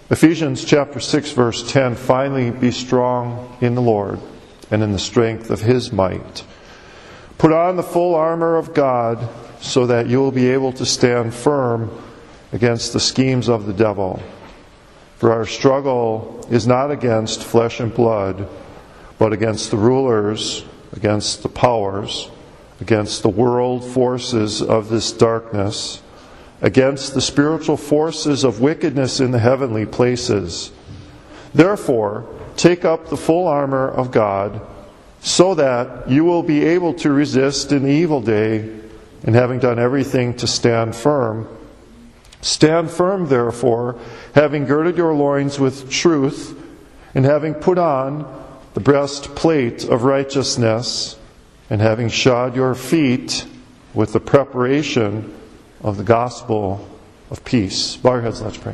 Ephesians chapter 6 verse 10, finally be strong in the Lord and in the strength of His might. Put on the full armor of God so that you will be able to stand firm against the schemes of the devil. For our struggle is not against flesh and blood, but against the rulers, against the powers, against the world forces of this darkness, against the spiritual forces of wickedness in the heavenly places. Therefore, take up the full armor of God, so that you will be able to resist in the evil day, and having done everything to stand firm. Stand firm, therefore, having girded your loins with truth, and having put on the breastplate of righteousness, and having shod your feet with the preparation of the gospel of peace. Bow your heads, let's pray.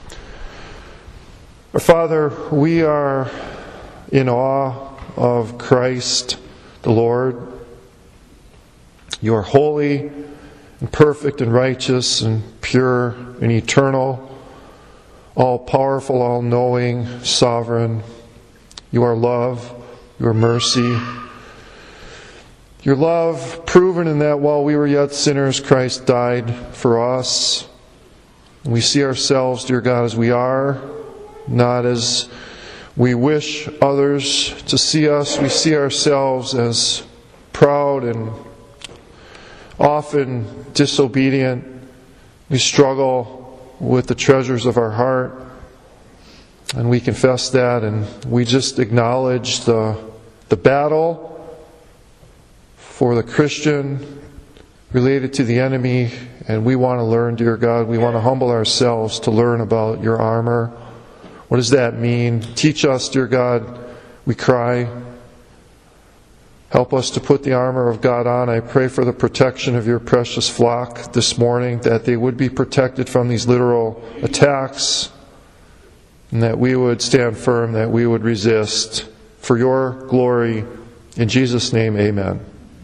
Our Father, we are in awe of Christ the Lord. You are holy and perfect and righteous and pure and eternal, all-powerful, all-knowing, sovereign. You are love, you are mercy. Your love proven in that while we were yet sinners, Christ died for us. And we see ourselves, dear God, as we are, not as we wish others to see us. We see ourselves as proud and often disobedient. We struggle with the treasures of our heart. And we confess that, and we just acknowledge the battle for the Christian related to the enemy, and we want to learn, dear God, we want to humble ourselves to learn about your armor. What does that mean? Teach us, dear God, we cry. Help us to put the armor of God on. I pray for the protection of your precious flock this morning, that they would be protected from these literal attacks, and that we would stand firm, that we would resist. For your glory, in Jesus' name, amen.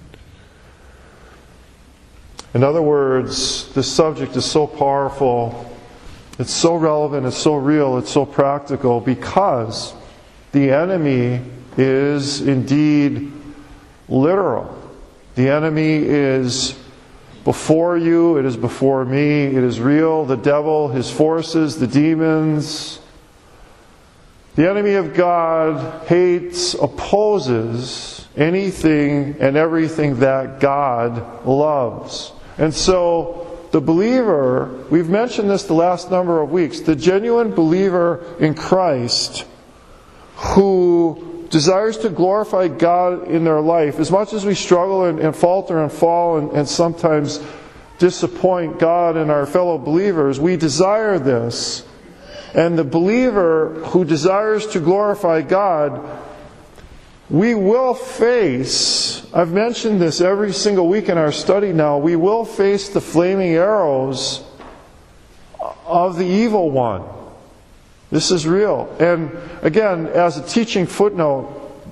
In other words, this subject is so powerful, it's so relevant, it's so real, it's so practical, because the enemy is indeed literal. The enemy is before you, it is before me, it is real. The devil, his forces, the demons. The enemy of God hates, opposes anything and everything that God loves. And so the believer, we've mentioned this the last number of weeks, the genuine believer in Christ who desires to glorify God in their life, as much as we struggle and falter and fall and sometimes disappoint God and our fellow believers, we desire this. And the believer who desires to glorify God, we will face, I've mentioned this every single week in our study now, we will face the flaming arrows of the evil one. This is real. And again, as a teaching footnote,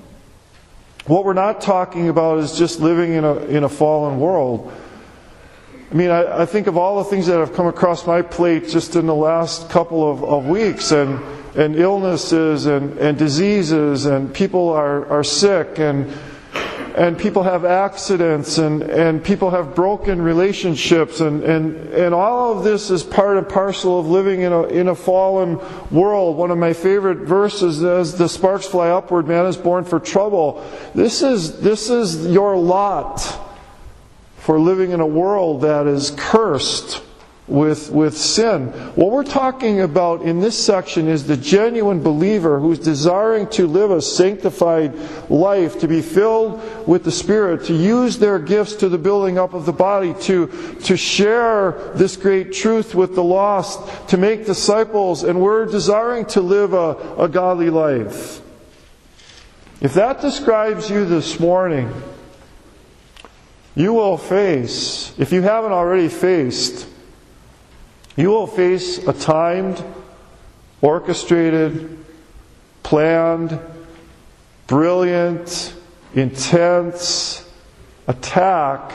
what we're not talking about is just living in a fallen world. I mean, I think of all the things that have come across my plate just in the last couple of weeks, and illnesses and diseases, and people are sick, and people have accidents, and people have broken relationships, and all of this is part and parcel of living in a fallen world. One of my favorite verses is, "The sparks fly upward, man is born for trouble." This is your lot for living in a world that is cursed with sin. What we're talking about in this section is the genuine believer who's desiring to live a sanctified life, to be filled with the Spirit, to use their gifts to the building up of the body, to share this great truth with the lost, to make disciples, and we're desiring to live a godly life. If that describes you this morning, you will face, if you haven't already faced, you will face a timed, orchestrated, planned, brilliant, intense attack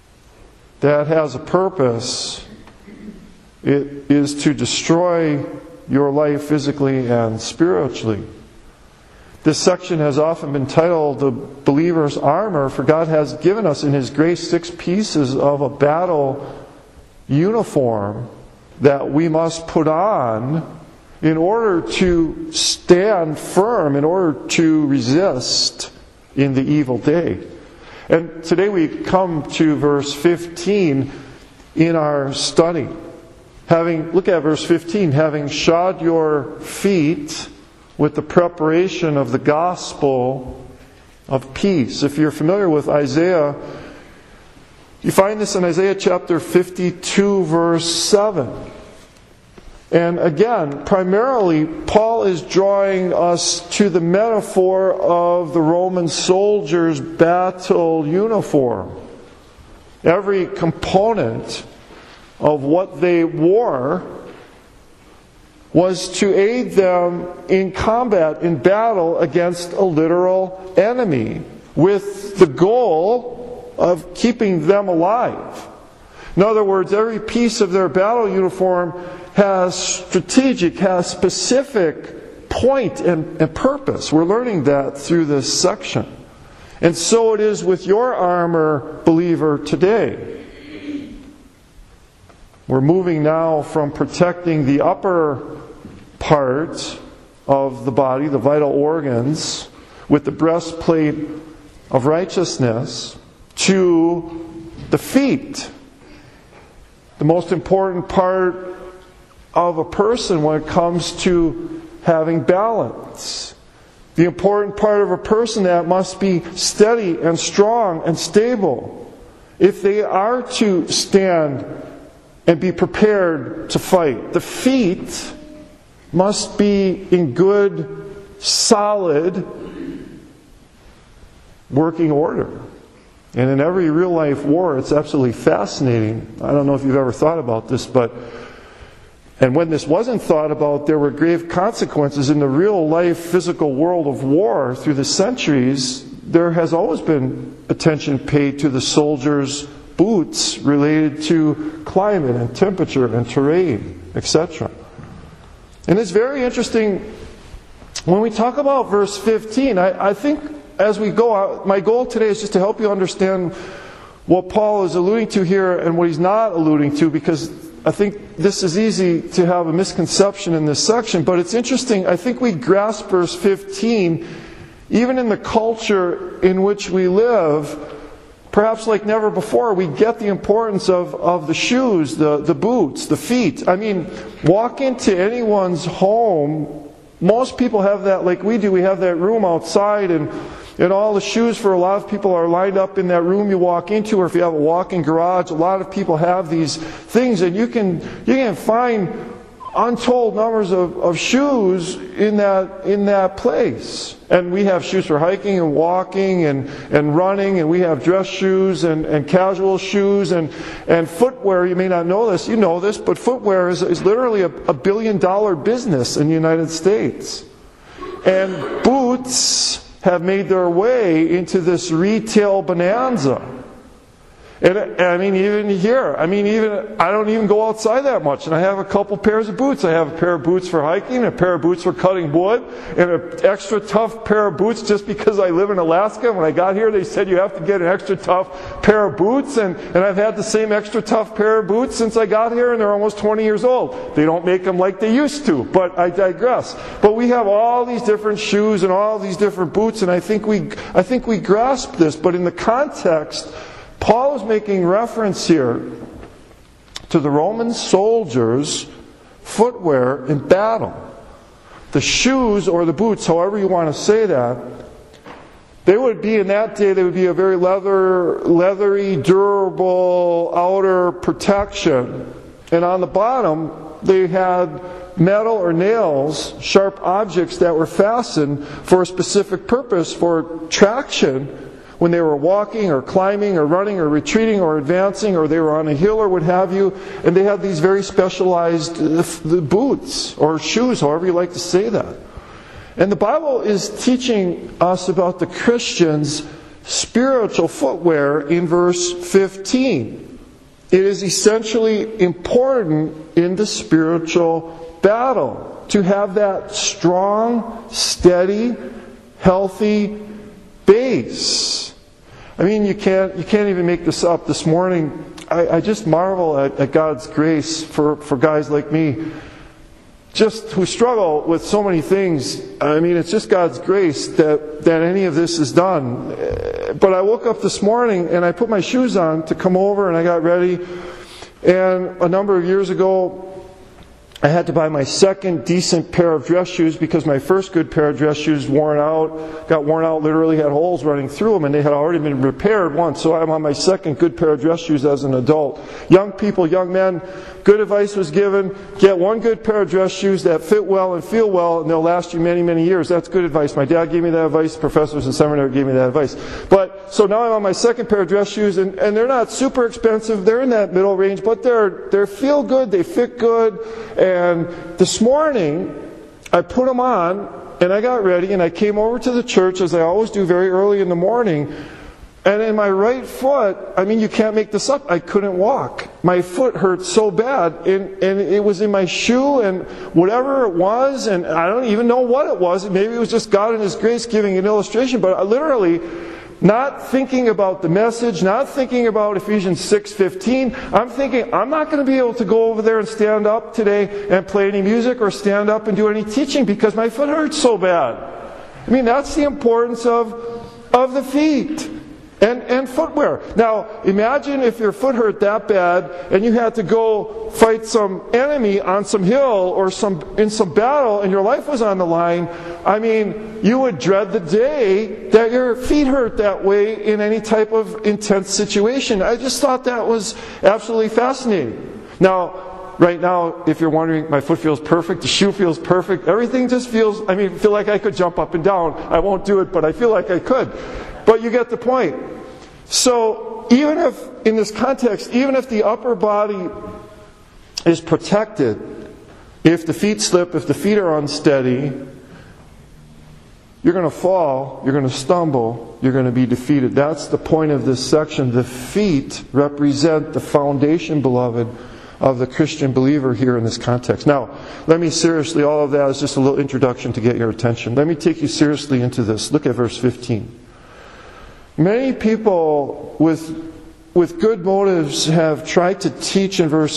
that has a purpose. It is to destroy your life physically and spiritually. This section has often been titled The Believer's Armor, for God has given us in His grace 6 pieces of a battle uniform that we must put on in order to stand firm, in order to resist in the evil day. And today we come to verse 15 in our study. Look at verse 15. Having shod your feet with the preparation of the gospel of peace. If you're familiar with Isaiah, you find this in Isaiah chapter 52, verse 7. And again, primarily, Paul is drawing us to the metaphor of the Roman soldier's battle uniform. Every component of what they wore was to aid them in combat, in battle against a literal enemy, with the goal of keeping them alive. In other words, every piece of their battle uniform has specific point and purpose. We're learning that through this section. And so it is with your armor, believer, today. We're moving now from protecting the upper part of the body, the vital organs, with the breastplate of righteousness, to the feet. The most important part of a person when it comes to having balance. The important part of a person that must be steady and strong and stable if they are to stand and be prepared to fight. The feet must be in good, solid working order. And in every real life war, it's absolutely fascinating. I don't know if you've ever thought about this, and when this wasn't thought about, there were grave consequences in the real life physical world of war through the centuries. There has always been attention paid to the soldiers' boots related to climate and temperature and terrain, etc. And it's very interesting when we talk about verse 15. I think as we go out, my goal today is just to help you understand what Paul is alluding to here and what he's not alluding to, because I think this is easy to have a misconception in this section. But it's interesting, I think we grasp verse 15, even in the culture in which we live, perhaps like never before. We get the importance of the shoes, the boots, the feet. I mean, walk into anyone's home, most people have that like we do. We have that room outside, and all the shoes for a lot of people are lined up in that room you walk into, or if you have a walk-in garage, a lot of people have these things, and you can find untold numbers of shoes in that place. And we have shoes for hiking and walking and running, and we have dress shoes and casual shoes and footwear. You may not know this, you know this, but footwear is literally a $1 billion business in the United States. And boots have made their way into this retail bonanza. And I mean, even here, I don't even go outside that much, and I have a couple pairs of boots. I have a pair of boots for hiking, a pair of boots for cutting wood, and an extra tough pair of boots just because I live in Alaska. When I got here, they said you have to get an extra tough pair of boots, and I've had the same extra tough pair of boots since I got here, and they're almost 20 years old. They don't make them like they used to, but I digress. But we have all these different shoes and all these different boots, and I think we grasp this, but in the context, Paul is making reference here to the Roman soldiers' footwear in battle. The shoes or the boots, however you want to say that, they would be in that day, they would be a very leathery, durable outer protection. And on the bottom, they had metal or nails, sharp objects that were fastened for a specific purpose, for traction, when they were walking or climbing or running or retreating or advancing, or they were on a hill or what have you, and they had these very specialized boots or shoes, however you like to say that. And the Bible is teaching us about the Christian's spiritual footwear in verse 15. It is essentially important in the spiritual battle, to have that strong, steady, healthy base. I mean, you can't even make this up. This morning, I just marvel at God's grace for guys like me, just who struggle with so many things. I mean, it's just God's grace that any of this is done. But I woke up this morning and I put my shoes on to come over and I got ready. And a number of years ago, I had to buy my second decent pair of dress shoes because my first good pair of dress shoes got worn out, literally had holes running through them, and they had already been repaired once. So I'm on my second good pair of dress shoes as an adult. Young people, young men, good advice was given. Get one good pair of dress shoes that fit well and feel well, and they'll last you many, many years. That's good advice. My dad gave me that advice. Professors in seminary gave me that advice. So now I'm on my second pair of dress shoes, and they're not super expensive. They're in that middle range, but they feel good. They fit good. And this morning, I put them on, and I got ready, and I came over to the church, as I always do very early in the morning. And in my right foot, I mean, you can't make this up, I couldn't walk. My foot hurt so bad, and it was in my shoe, and whatever it was, and I don't even know what it was. Maybe it was just God in His grace giving an illustration, but I literally, not thinking about the message, not thinking about Ephesians 6:15. I'm thinking, I'm not going to be able to go over there and stand up today and play any music or stand up and do any teaching because my foot hurts so bad. I mean, that's the importance of the feet and footwear. Now, imagine if your foot hurt that bad and you had to go fight some enemy on some hill or in some battle and your life was on the line. I mean, you would dread the day that your feet hurt that way in any type of intense situation. I just thought that was absolutely fascinating. Now, right now, if you're wondering, my foot feels perfect, the shoe feels perfect, everything just feels, I feel like I could jump up and down. I won't do it, but I feel like I could. But you get the point. So, even if, in this context, even if the upper body is protected, if the feet slip, if the feet are unsteady, you're going to fall, you're going to stumble, you're going to be defeated. That's the point of this section. The feet represent the foundation, beloved, of the Christian believer here in this context. Now, let me seriously, all of that is just a little introduction to get your attention. Let me take you seriously into this. Look at verse 15. Many people with good motives have tried to teach in verse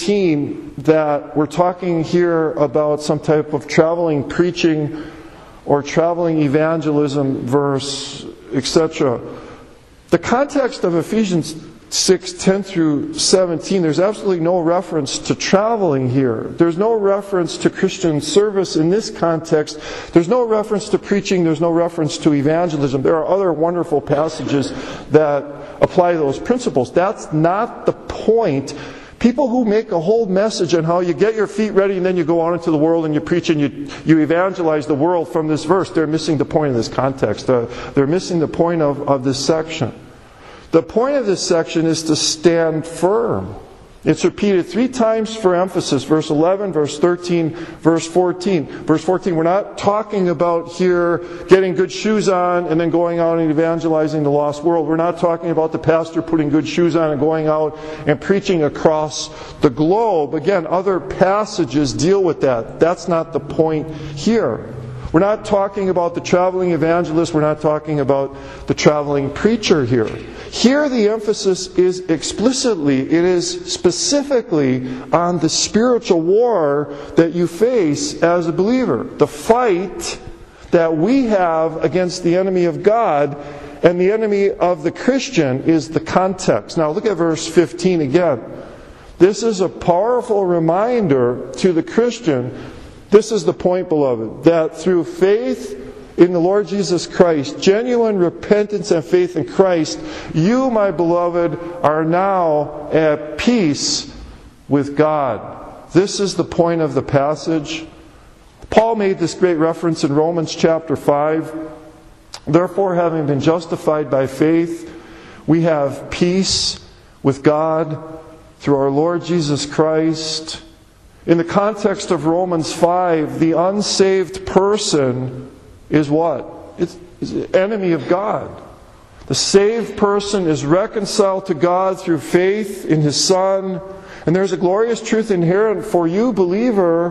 15 that we're talking here about some type of traveling preaching or traveling evangelism verse, etc. The context of Ephesians 6:10 through 17, there's absolutely no reference to traveling here. There's no reference to Christian service in this context. There's no reference to preaching. There's no reference to evangelism. There are other wonderful passages that apply those principles. That's not the point. People who make a whole message on how you get your feet ready and then you go out into the world and you preach and you evangelize the world from this verse, they're missing the point of this context. They're missing the point of this section. The point of this section is to stand firm. It's repeated 3 times for emphasis. Verse 11, verse 13, verse 14. Verse 14, we're not talking about here getting good shoes on and then going out and evangelizing the lost world. We're not talking about the pastor putting good shoes on and going out and preaching across the globe. Again, other passages deal with that. That's not the point here. We're not talking about the traveling evangelist. We're not talking about the traveling preacher here. Here the emphasis is explicitly, it is specifically on the spiritual war that you face as a believer. The fight that we have against the enemy of God and the enemy of the Christian is the context. Now look at verse 15 again. This is a powerful reminder to the Christian. This is the point, beloved, that through faith in the Lord Jesus Christ, genuine repentance and faith in Christ, you, my beloved, are now at peace with God. This is the point of the passage. Paul made this great reference in Romans chapter 5. Therefore, having been justified by faith, we have peace with God through our Lord Jesus Christ. In the context of Romans 5, the unsaved person is what? It's an enemy of God. The saved person is reconciled to God through faith in His Son. And there's a glorious truth inherent for you, believer.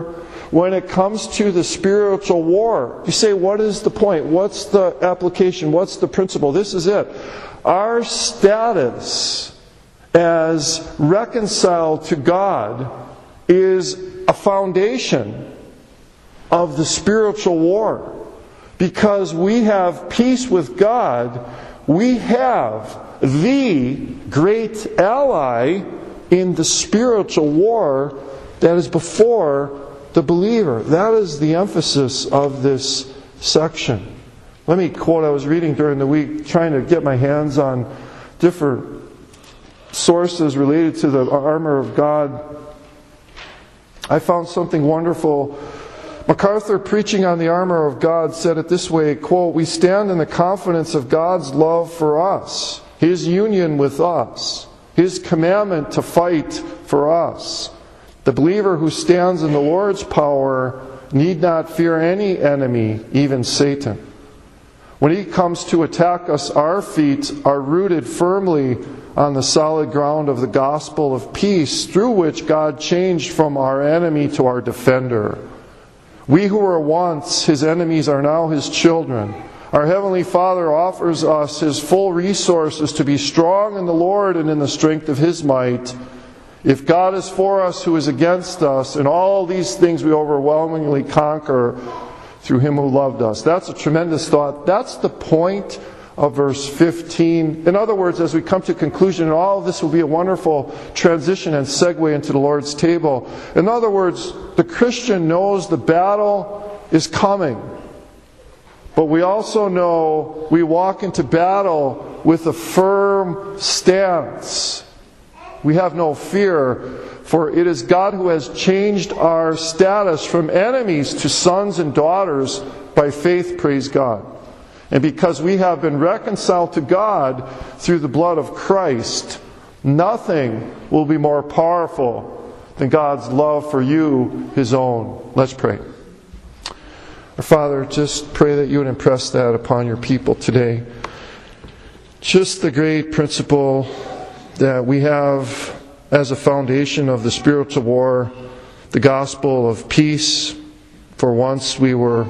when it comes to the spiritual war. You say, what is the point? What's the application? What's the principle? This is it. Our status as reconciled to God is a foundation of the spiritual war. Because we have peace with God, we have the great ally in the spiritual war that is before the believer. That is the emphasis of this section. Let me quote, I was reading during the week, trying to get my hands on different sources related to the armor of God. I found something wonderful. MacArthur, preaching on the armor of God, said it this way, quote, "We stand in the confidence of God's love for us, His union with us, His commandment to fight for us. The believer who stands in the Lord's power need not fear any enemy, even Satan. When he comes to attack us, our feet are rooted firmly on the solid ground of the gospel of peace, through which God changed from our enemy to our defender. We who were once His enemies are now His children. Our Heavenly Father offers us His full resources to be strong in the Lord and in the strength of His might. If God is for us, who is against us? And all these things we overwhelmingly conquer through Him who loved us." That's a tremendous thought. That's the point of verse 15. In other words, as we come to conclusion, and all of this will be a wonderful transition and segue into the Lord's table. In other words, the Christian knows the battle is coming. But we also know we walk into battle with a firm stance. We have no fear, for it is God who has changed our status from enemies to sons and daughters by faith, praise God. And because we have been reconciled to God through the blood of Christ, nothing will be more powerful than God's love for you, His own. Let's pray. Our Father, just pray that you would impress that upon your people today. Just the great principle that we have as a foundation of the spiritual war, the gospel of peace. For once we were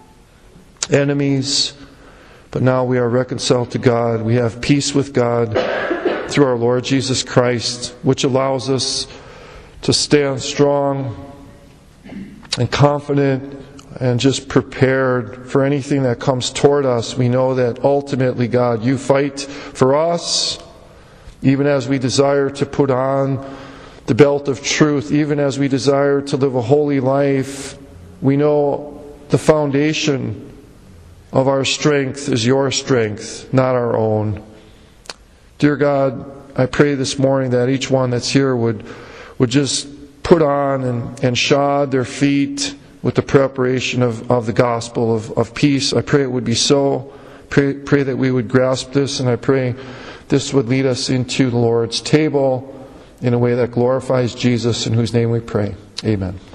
enemies, but now we are reconciled to God. We have peace with God through our Lord Jesus Christ, which allows us to stand strong and confident and just prepared for anything that comes toward us. We know that ultimately, God, you fight for us, even as we desire to put on the belt of truth, even as we desire to live a holy life. We know the foundation of our strength is your strength, not our own. Dear God, I pray this morning that each one that's here would just put on and shod their feet with the preparation of the gospel of peace. I pray it would be so. Pray that we would grasp this, and I pray this would lead us into the Lord's table in a way that glorifies Jesus, in whose name we pray. Amen.